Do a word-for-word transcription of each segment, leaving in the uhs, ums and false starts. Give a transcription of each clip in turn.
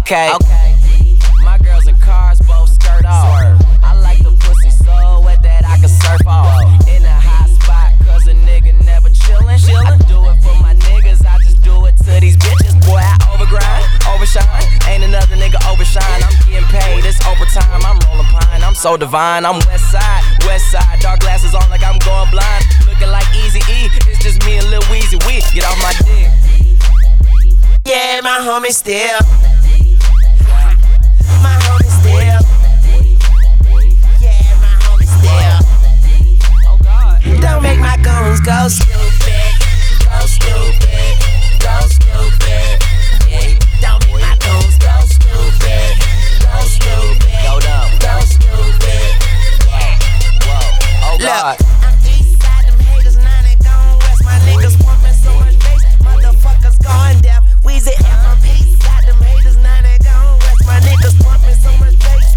Okay, okay. My girls in cars both skirt off. I like the pussy so wet that I can surf off. In a hot spot, cause a nigga never chillin'. I do it for my niggas, I just do it to these bitches. Boy, I overgrind, overshine. Ain't another nigga overshine. I'm getting paid, it's overtime. I'm rolling pine, I'm so divine. I'm west side, west side. Dark glasses on like I'm going blind. Looking like Easy E, it's just me and Lil Weezy. We get off my dick. Yeah, my homie still. My homie still. Yeah, my homie still. Oh God. Don't make my goons go stupid. Go stupid. Go stupid. Yeah. Don't make my goons go stupid. Go stupid. Go dumb. Go stupid. Yeah. Whoa. Oh God. Look. I'm east side, them haters, now they gone west. My niggas pumping so much bass. Motherfuckers going deaf. Weezy F on east side, them haters, now they gone west. My niggas pumping so much bass.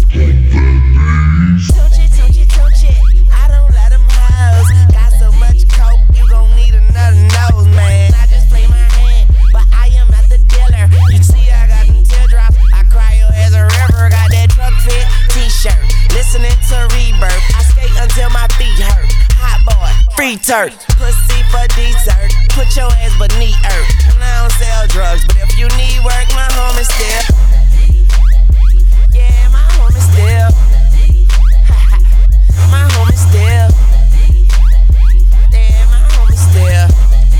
Tunchi, tunchi, tunchi. I don't let them hoes. Got so much coke, you gon' need another nose, man. I just play my hand, but I am not the dealer. You see, I got them teardrops. I cry your as a river. Got that truck fit t-shirt. Listening to Rebirth. I skate until my feet hurt. Hot boy, free turf. Pussy for dessert. Put your ass beneath earth. And I don't sell drugs, but if you need work, my homie still. Yeah, my homie still. My homie still. Yeah, my homie still.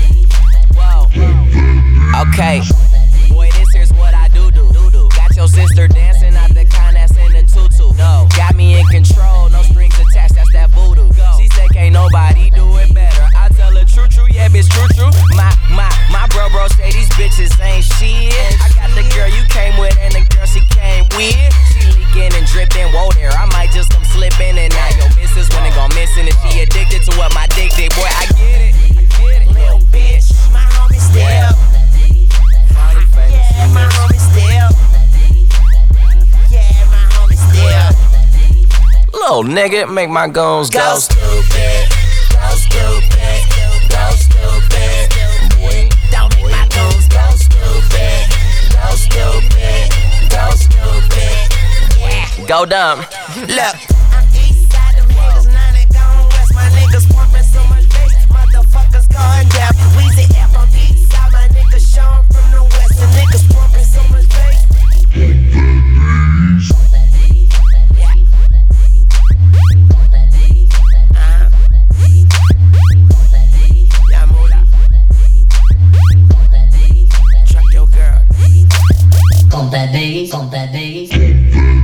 Whoa. Okay. Boy, this here's what I do do. Got your sister dancing out the kind that's in the tutu. No. Got me in control, no strings attached, that's that voodoo. She say can't nobody do it better. I tell her true true, yeah bitch true true. My my my bro bro say these bitches ain't shit. I got the girl you came with and the girl she came with. She leaking and dripping, whoa there. I might just come slipping and now your missus when it gon' missing and she addicted to what my dick did. Boy I get it, I get it. Little bitch, my homie still. Yeah, my homie still. Yeah, my homie still. Little nigga, make my goons go, go stupid. Go stupid. Go stupid. Boy, don't make my goons go stupid. Go stupid. Go stupid. Yeah. Go dumb. Look. I'm east side, them haters, now they gone west. My niggas pumping so much bass. Motherfuckers going deaf. Weezy F on east side, my niggas showing from the west. The niggas pumping so much bass. Yeah. Uh-huh. Yeah, moolah. Truck your girl. Pump that bass, pump that bass.